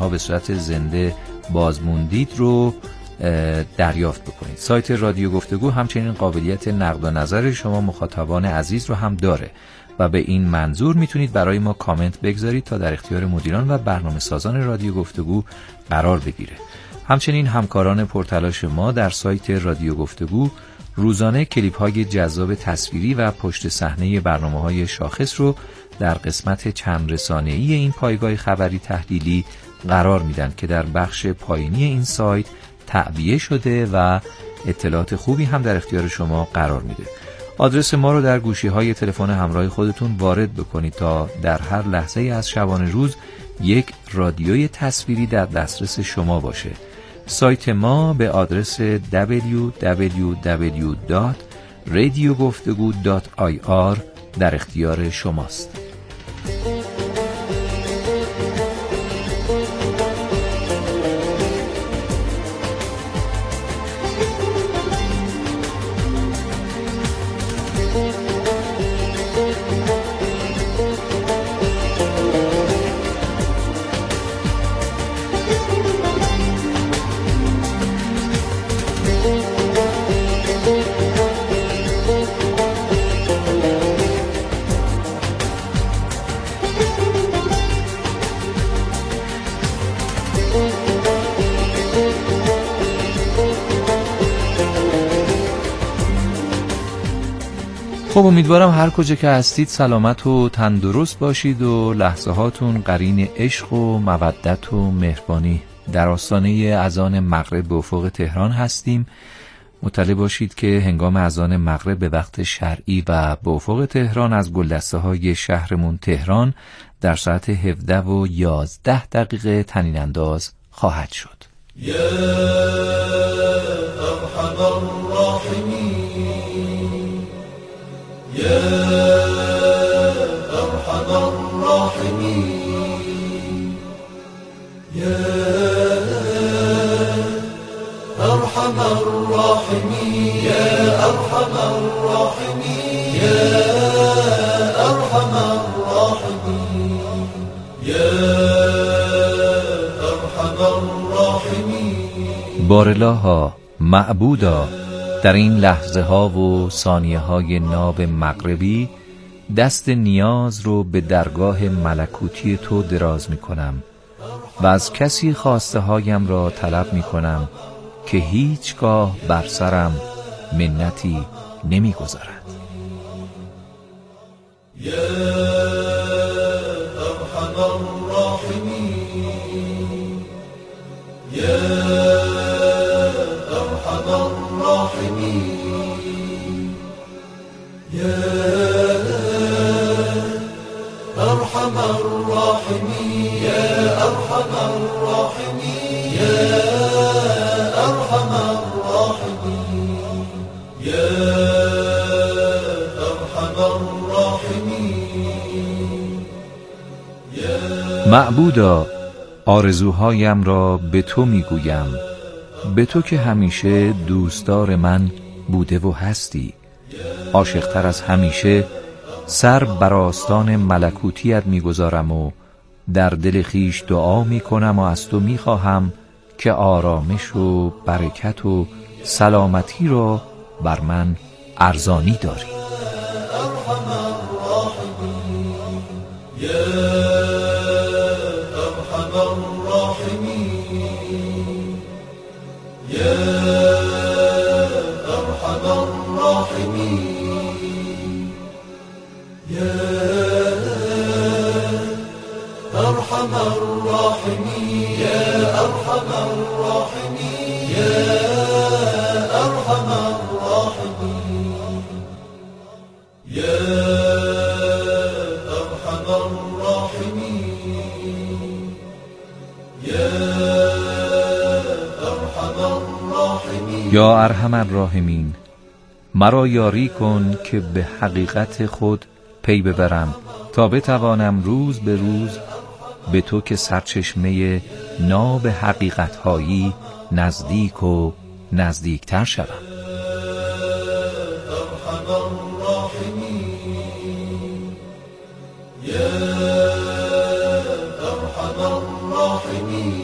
برنامه‌ها به صورت زنده بازموندید رو دریافت بکنید. سایت رادیو گفتگو همچنین قابلیت نقد و نظر شما مخاطبان عزیز رو هم داره و به این منظور میتونید برای ما کامنت بگذارید تا در اختیار مدیران و برنامه سازان رادیو گفتگو قرار بگیره. همچنین همکاران پرتلاش ما در سایت رادیو گفتگو روزانه کلیپ های جذاب تصویری و پشت صحنه برنامه‌های شاخص رو در قسمت چند رسانه‌ای این پایگاه خبری تحلیلی قرار میدن که در بخش پایینی این سایت تعبیه شده و اطلاعات خوبی هم در اختیار شما قرار میده. آدرس ما رو در گوشی‌های تلفن همراه خودتون وارد بکنید تا در هر لحظه از شبانه روز یک رادیوی تصویری در دسترس شما باشه. سایت ما به آدرس www.radiogoftegu.ir در اختیار شماست. خب امیدوارم هر کجا که هستید سلامت و تندرست باشید و لحظه هاتون قرین عشق و مودت و مهربانی. در آستانه اذان مغرب به افق تهران هستیم. مطلع باشید که هنگام اذان مغرب به وقت شرعی و به افق تهران از گلدسته های شهرمون تهران در ساعت 17:11 طنین انداز خواهد شد. یا ارحم الراحمین، یا ارحم الراحمین، یا ارحم الراحمین، یا ارحم الراحمین، یا ارحم الراحمین، یا ارحم الراحمین. بارالها معبودا، در این لحظه ها و ثانیه های ناب مغربی دست نیاز رو به درگاه ملکوتی تو دراز می کنم و از کسی خواسته هایم را طلب می کنم که هیچگاه بر سرم منتی نمی گذارد. یا ارحم الراحمین، یا ارحم الراحمین، یا ارحم الراحمین، یا ارحم الراحمین، یا ارحم الراحمین، یا ارحم الراحمین. معبودا، آرزوهایم را به تو میگویم، به تو که همیشه دوستدار من بوده و هستی. عاشقتر از همیشه سر بر آستان ملکوتیت میگذارم و در دل خیش دعا میکنم و از تو میخواهم که آرامش و برکت و سلامتی را بر من ارزانی داری. ارحم الراحمین، یا ارحم الراحمین، یا ارحم الراحمین، یا ارحم الراحمین، یا ارحم الراحمین، یا ارحم الراحمین، یا ارحم الراحمین، یا ارحم الراحمین. یا ارحم الراحمین، مرا یاری کن که به حقیقت خود پی ببرم تا بتوانم روز به روز به تو که سرچشمه ناب حقیقت‌هایی نزدیک و نزدیکتر شوم. ارحم الراحمین، یا ارحم الراحمین،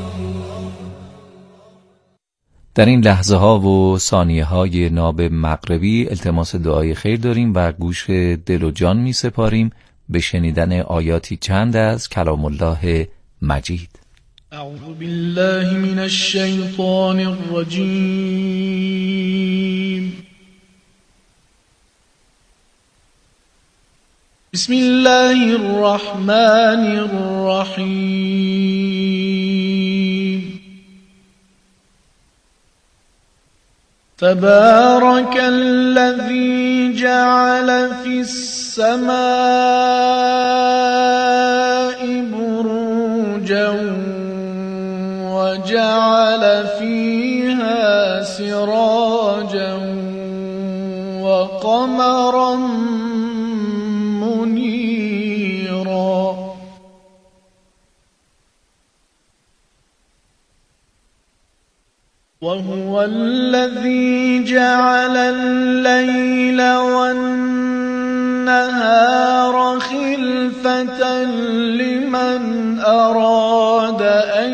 در این لحظه ها و ثانیه های ناب مغربی التماس دعای خیر داریم و گوش دل و جان می سپاریم به شنیدن آیاتی چند از کلام الله مجید. اعوذ بالله من الشیطان الرجیم. بسم الله الرحمن الرحیم. تبارك الذي جعل في السماء بروجا وجعل فيها سراجا وقمرا منيرا وهو الذي جعل الليل والنهار خلفة لمن أراد أن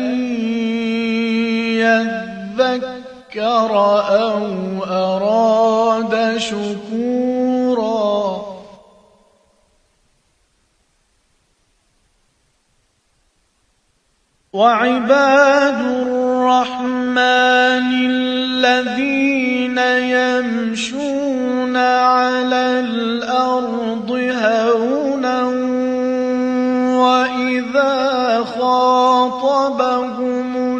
يذكر أو أراد شكورا وعباد الرحمن الذين يمشون على الأرض هونا وإذا خاطبهم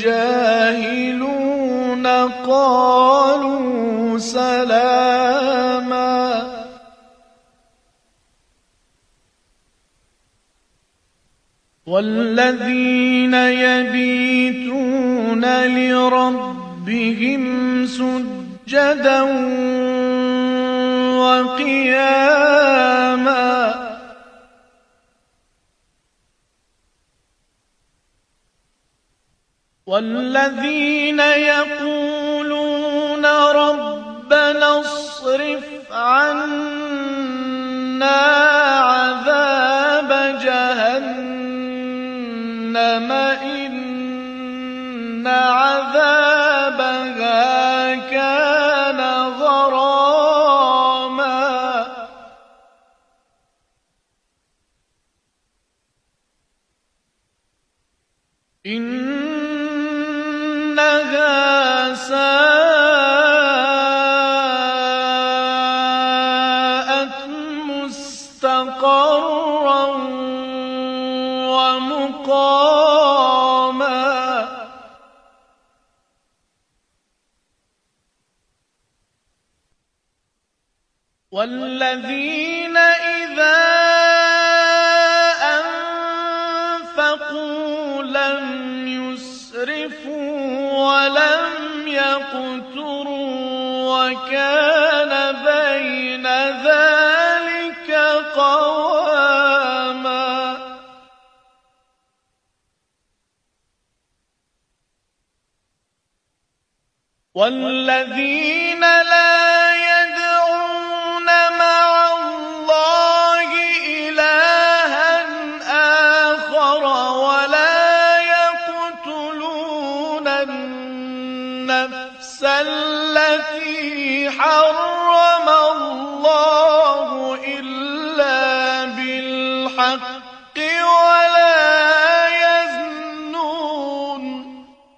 الجاهلون قالوا سلاما والذين يبيتون لربهم سجدا وقياما والذين يقولون ربنا اصرف عنا عذاب جهنم إن عذابها كان غراما إنها ساءت مستقرا ومقاما والذين إذا أنفقوا لم يسرفوا ولم يقتروا وكان بين ذلك قواما والذين لا يدعون مع الله إلها آخر ولا يقتلون النفس التي حرم الله إلا بالحق ولا يزنون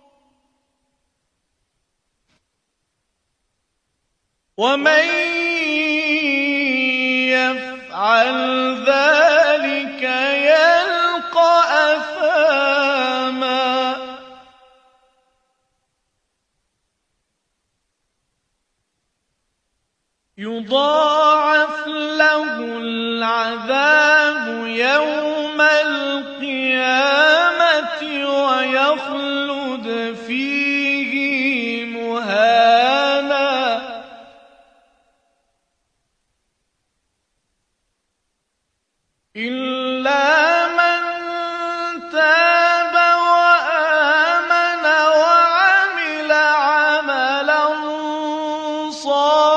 ومن يفعل ذلك يلقى أثاما يضاعف له العذاب يوم القيامة ويخلد فيه مهانا إلا من تاب وآمن وعمل عملا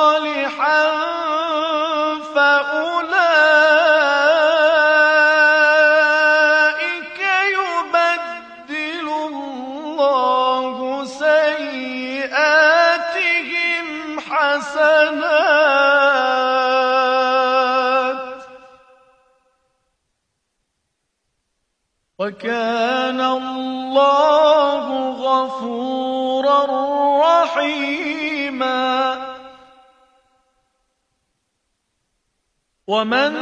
صالحا فأولئك الحسنات وكان الله غفورا رحيما ومن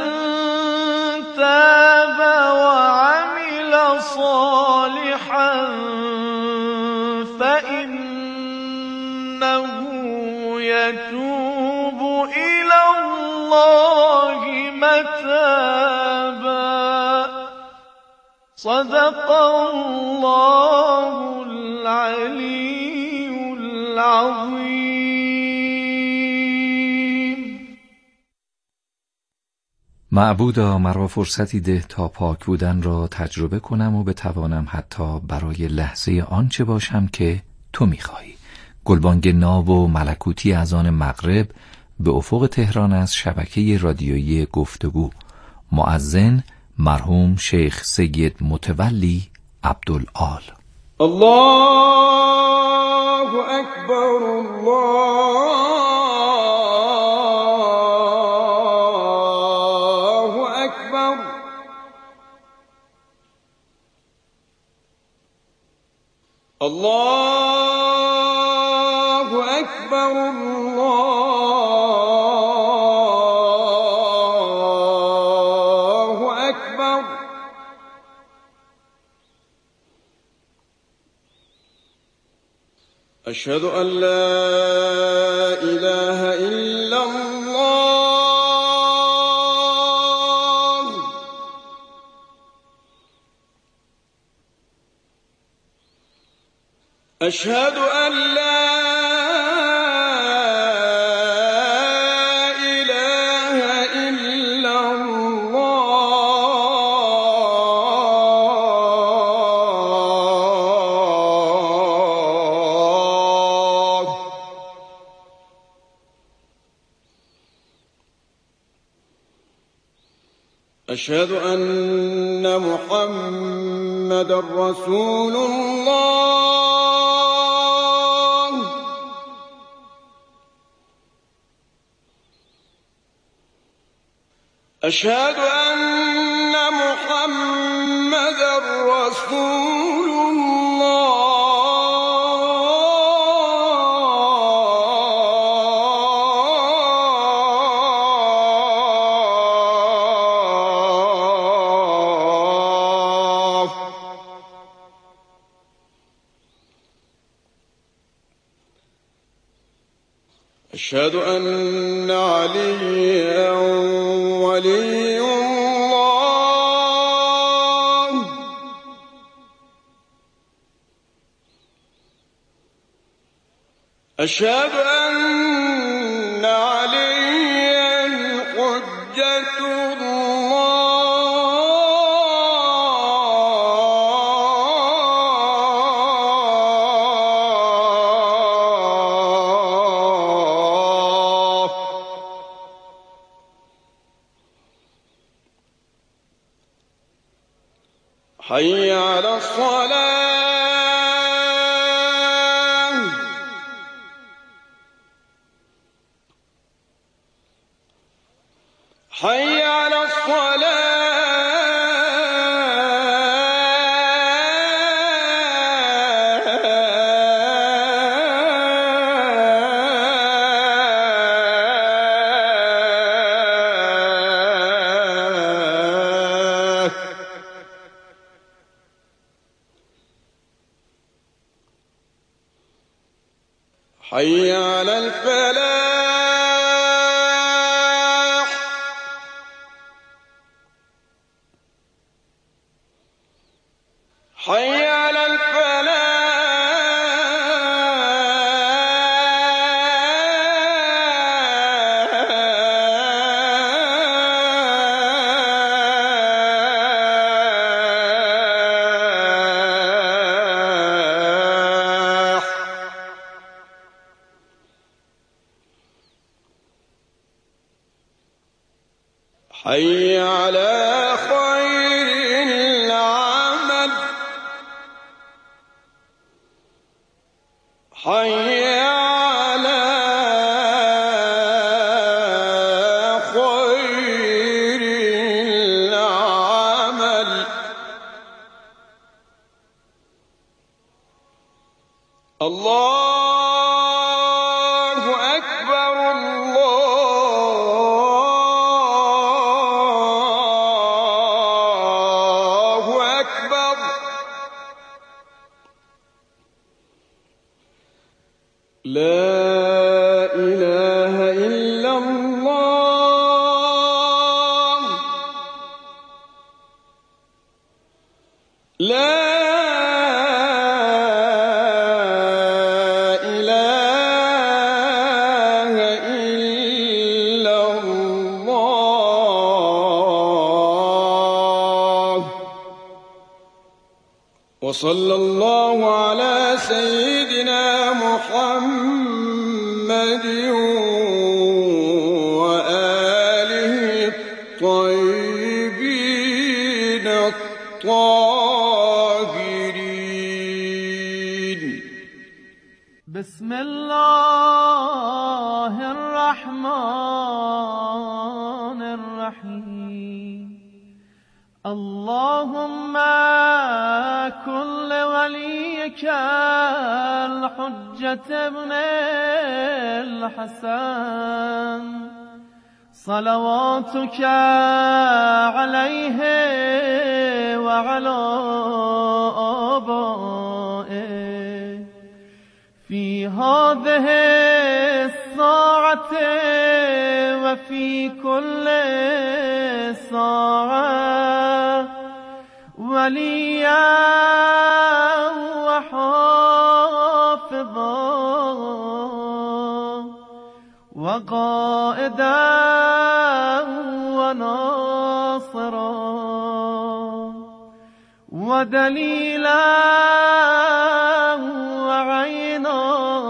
تاب وعمل صالحا فإنه يتوب إلى الله متابا صدق الله العلي العظیم. معبودا مرا فرصتی ده تا پاک بودن را تجربه کنم و بتوانم حتی برای لحظه آنچه باشم که تو می‌خواهی. گلبانگ ناب و ملکوتی اذان مغرب به افق تهران از شبکه رادیویی گفتگو. مؤذن مرحوم شیخ سید متولی عبدالآل. الله اکبر الله اکبر الله اکبر الله اکبر اشهد ان لا اله الا الله اشهد ان لا اله الا الله اشهد ان محمدا رسول الله أشهد أن محمدا رسول الله أشهد أن عليا ولي الله أشهد أن عليا حجة الله حي على الصلاة حي على الصلاة حي على الفلاح حي على الفلاح حي على خير العمل حي على الله أكبر الله أكبر لا إله إلا الله لا وصلى الله على سيدنا محمد وآله الطيبين الطاهرين بسم الله الرحمن الرحيم اللهم كن لوليك الحجة ابن الحسن صلواتك عليه وعلى آبائه في هذه الساعة وفي كل ساعة وليا وحافظا وقائدا وناصرا ودليلا وعينا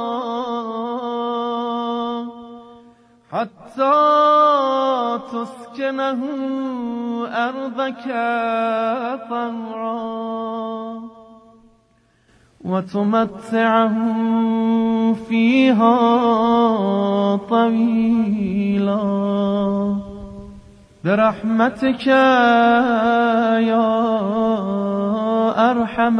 حتى تسكنه أرضك طوعا وتمتعه فيها طويلا برحمتك يا أرحم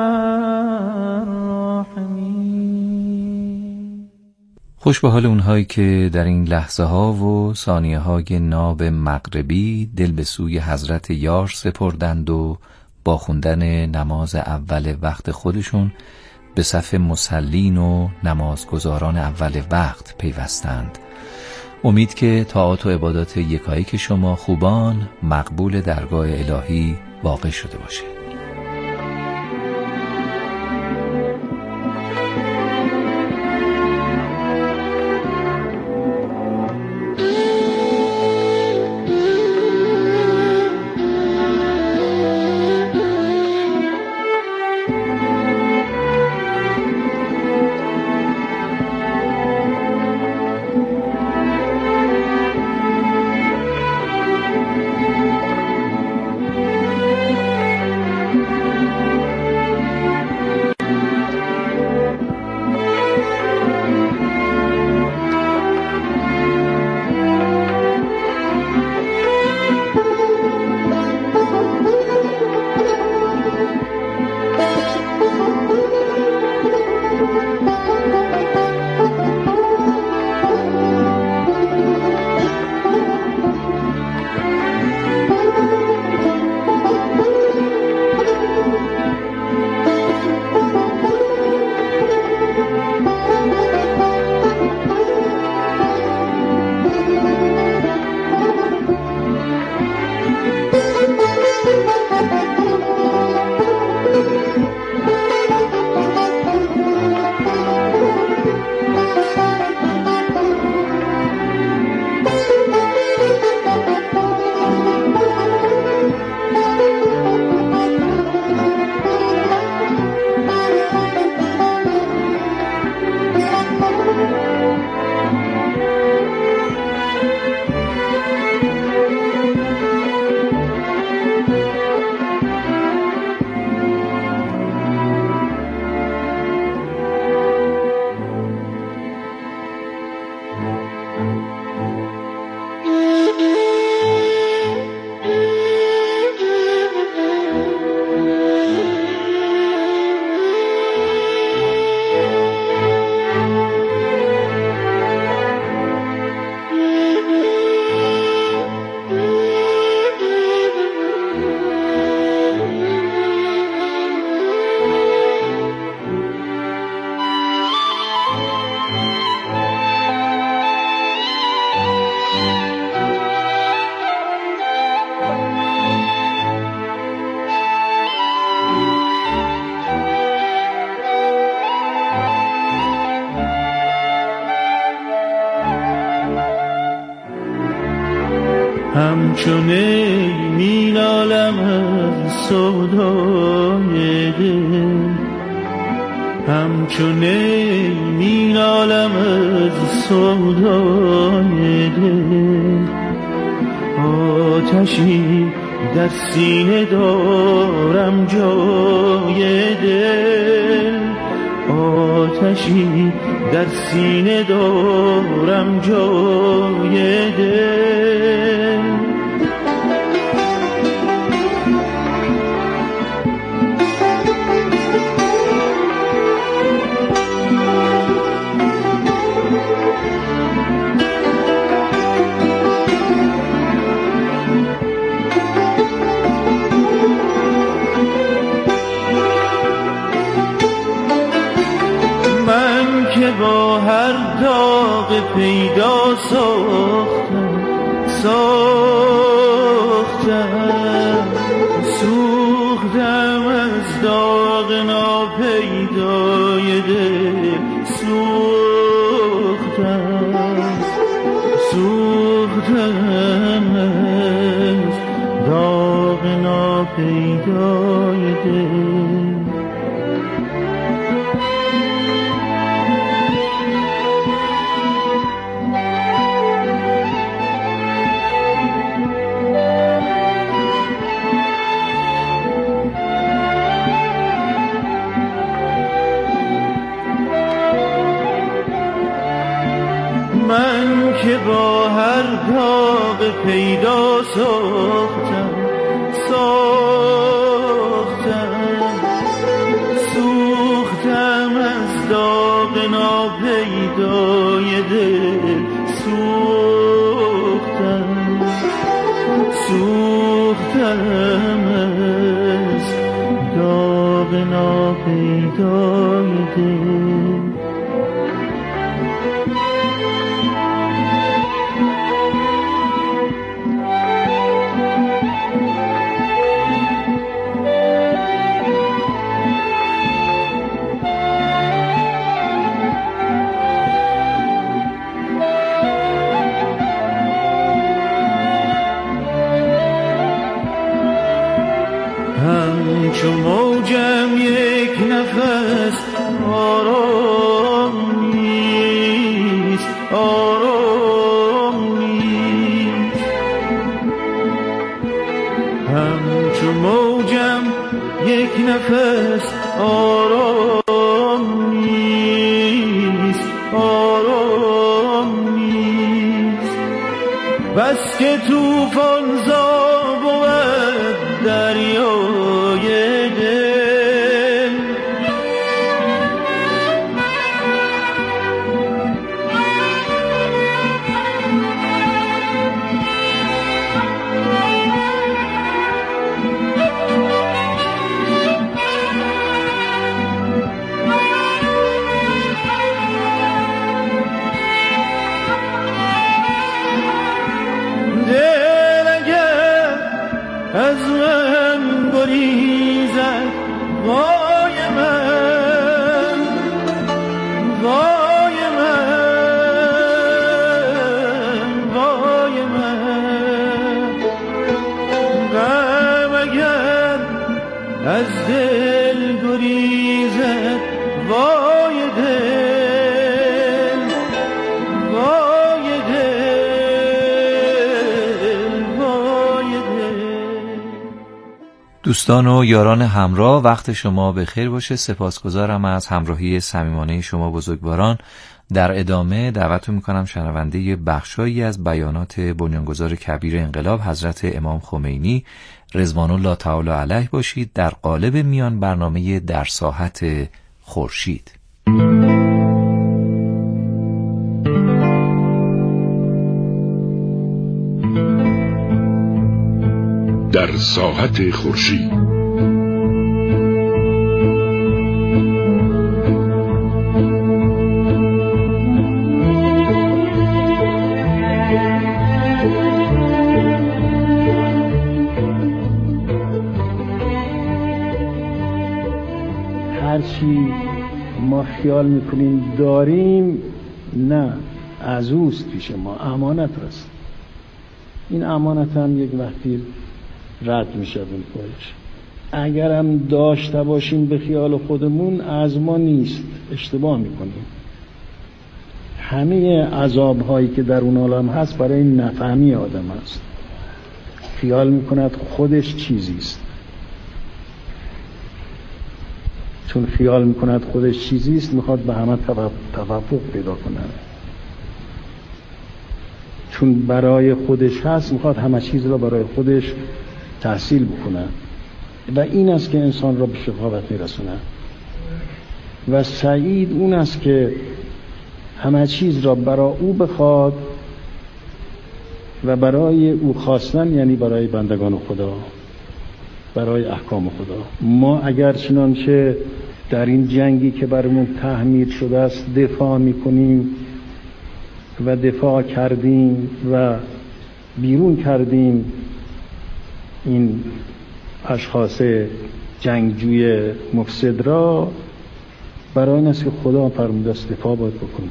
الراحمين. خوش به حال اونهایی که در این لحظه ها و ثانیه های ناب مغربی دل به سوی حضرت یار سپردند و با خوندن نماز اول وقت خودشون به صف مصلین و نمازگزاران اول وقت پیوستند. امید که طاعات و عبادات یکایک شما خوبان مقبول درگاه الهی واقع شده باشه. همچون میلالم از سودای دل، همچون میلالم از سودای دل. آتشی در سینه دارم جای دل، آتشی در سینه دارم جای دل. با هر داغ پیدا سوختم از داغ ناپیدای دل، سوختم از داغ ناپیدای دل. من که با هر داغ پیدا سوختم از داغ ناپیدای دل، سوختم از داغ ناپیدای دل. همچو موجم یک نفس آرام نیست، همچو موجم یک نفس آرام نیست. بس که طوفان زا بود دریای دل، از من گریزد وای من، وای من. غم اگر از دل گریزد وای دل، وای دوستان و یاران همراه، وقت شما به خیر باشه. سپاسگزارم از همراهی صمیمانه شما بزرگواران. در ادامه دعوتتون میکنم شنونده بخشایی از بیانات بنیانگذار کبیر انقلاب حضرت امام خمینی رضوان الله تعالی علیه باشید در قالب میان برنامه در ساحت خورشید. در ساحت خورشید. هرچی ما خیال میکنیم داریم، نه، از اوست پیش ما، امانت هست. این امانت هم یک وقتی رد میشه اون خودش. اگرم داشته باشیم به خیال خودمون از ما نیست، اشتباه میکنیم. همه عذاب هایی که در اون عالم هست برای نفهمی آدم هست. خیال میکند خودش چیزیست، چون خیال میکند خودش چیزیست میخواد به همه توافق پیدا کنه، چون برای خودش هست میخواد همه چیز را برای خودش تحصیل بکنه و این است که انسان را به شقاوت میرسونه. و سعید اون است که همه چیز را برای او بخواد و برای او خواستن، یعنی برای بندگان خدا، برای احکام خدا. ما اگر چنانچه در این جنگی که برامون تحمیل شده است دفاع میکنیم و دفاع کردیم و بیرون کردیم این اشخاص جنگجوی مفسد را، برای این است که خدا فرموده است دفاع باید بکنیم.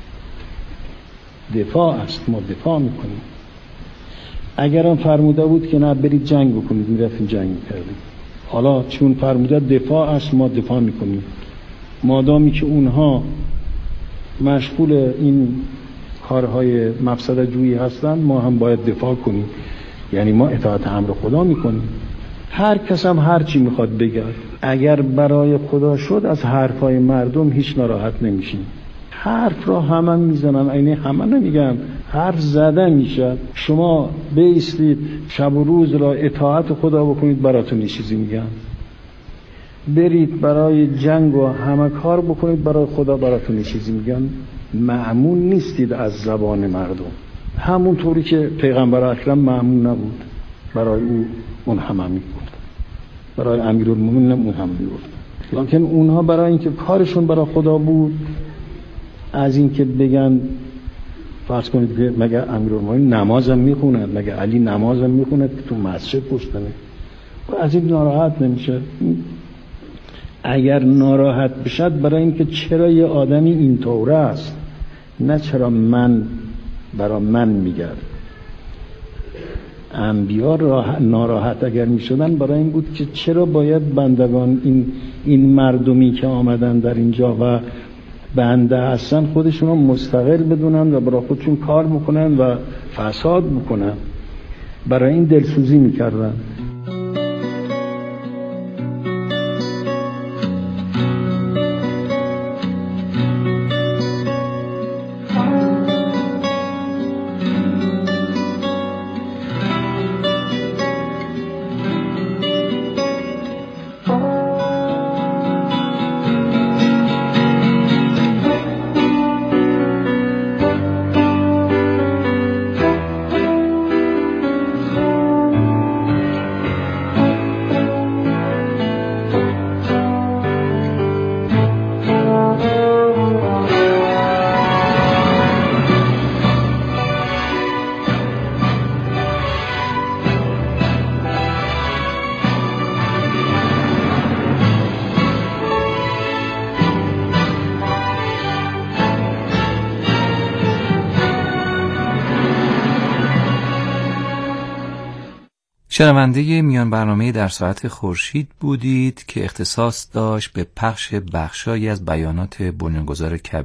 دفاع است، ما دفاع میکنیم. اگرم فرموده بود که نه برید جنگ بکنید میرفتیم جنگ میکردیم. حالا چون فرموده دفاع است ما دفاع میکنیم. مادامی که اونها مشغول این کارهای مفسد جویی هستند ما هم باید دفاع کنیم، یعنی ما اطاعت امر خدا میکنیم. هر کس هم هر چی میخواد بگه، اگر برای خدا شد از حرفای مردم هیچ ناراحت نمیشیم. حرف را همه میزنن، اینه همه نمیگن، حرف زده میشه. شما بایستید شب و روز را اطاعت خدا بکنید براتون چیزی میگن. برید برای جنگ و همه کار بکنید برای خدا براتون چیزی میگن. مأمون نیستید از زبان مردم، همون طوری که پیغمبر اکرم مأمون نبود، برای او اون همه میگفت، برای امیرالمومنین اون هم میگفت. لکن اونها برای اینکه کارشون برای خدا بود، از اینکه بگن فرض کنید که مگه امیرالمومنین نمازم میخوند، مگه علی نمازم میخوند که تو مسجد پشتنه، و از این ناراحت نمیشه. اگر ناراحت بشد برای اینکه چرا یه آدمی اینطوره است، نه چرا من برای من میگرد. انبیا ناراحت اگر میشدن برای این بود که چرا باید بندگان این مردمی که آمدن در اینجا و بنده هستن خودشون رو مستقل بدونن و برای خودشون کار بکنن و فساد بکنن. برای این دلسوزی میکردن. شنونده میان برنامه در ساعت خورشید بودید که اختصاص داشت به پخش بخشایی از بیانات بنیانگذار کبیر